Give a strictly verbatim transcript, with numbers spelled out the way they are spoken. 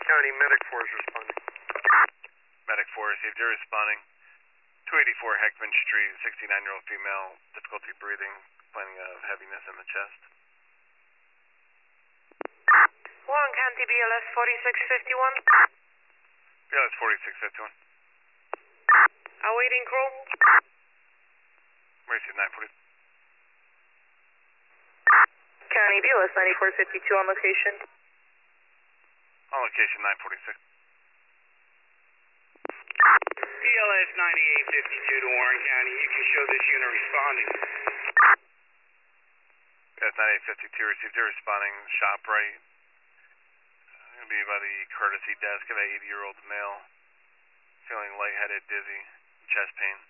County, Medic four is responding. Medic four received, you're responding. two eighty-four Heckman Street, sixty-nine-year-old female, difficulty breathing, complaining of heaviness in the chest. Warren County, B L S forty-six fifty-one. B L S forty-six fifty-one. Awaiting crew. Received nine forty. County, B L S ninety-four fifty-two on location. On location nine forty-six. B L S ninety-eight fifty-two to Warren County. You can show this unit responding. B L S ninety-eight fifty-two received, you're responding. Shop right. Going to be by the courtesy desk of an eighty-year-old male. Feeling lightheaded, dizzy, chest pain.